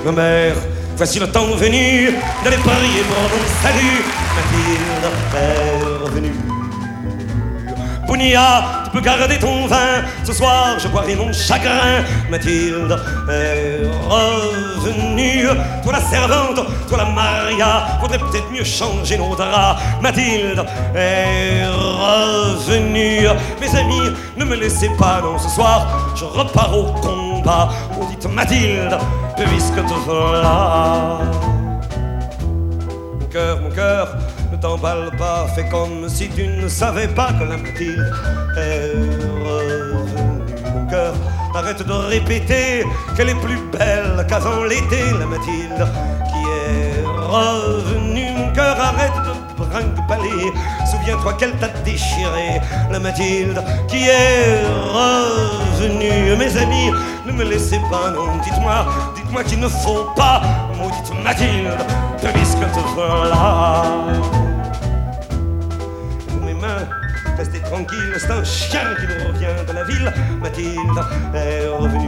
Ma mère, voici le temps venu d'aller prier pour mon salut. Mathilde est revenue. Bounia, tu peux garder ton vin. Ce soir, je boirai mon chagrin. Mathilde est revenue. Toi la servante, toi la Maria, faudrait peut-être mieux changer nos draps. Mathilde est revenue. Mes amis, ne me laissez pas, non, ce soir, je repars au combat. Maudite Mathilde, puisque te voilà. Mon cœur, ne t'emballe pas, fais comme si tu ne savais pas que la Mathilde est revenue. Mon cœur, arrête de répéter qu'elle est plus belle qu'avant l'été, la Mathilde qui est revenue. Mon cœur, arrête de brinque-baller, souviens-toi qu'elle t'a déchiré, la Mathilde qui est revenue. Mes amis, ne me laissez pas, non, dites-moi qu'il ne faut pas, maudite Mathilde, puisque te voilà. Mes mains, restez tranquilles, c'est un chien qui nous revient de la ville. Mathilde est revenue.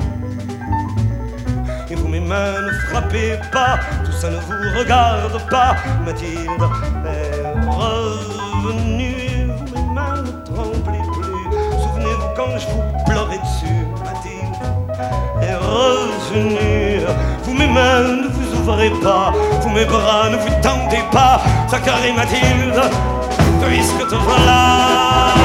Et vous, mes mains, ne frappez pas, tout ça ne vous regarde pas. Mathilde est revenue. Vous, mes mains, ne tremblez plus. Souvenez-vous quand je vous pleurais dessus. Mathilde est revenue. Vous, mes mains, ne vous ouvrez pas. Vous, mes bras, ne vous tendez pas. Zacharie, Mathilde, puisque te voilà.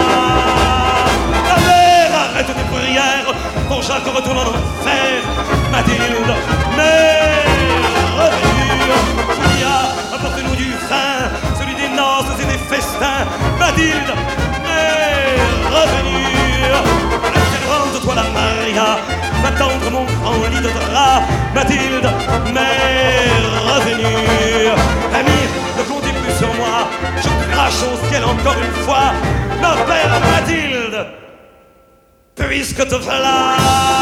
La mère, arrête tes prières pour Jacques retourne en enfer. Mathilde, mère revenue. Bounia, apporte-nous du vin, celui des noces et des festins. Mathilde, mère revenue. La servante, toi la Maria, va tendre mon grand lit de drap. Mathilde, mère revenue. Ami, ne comptez plus sur moi, je crache au ciel encore une fois. Ma belle Mathilde, puisque te voilà.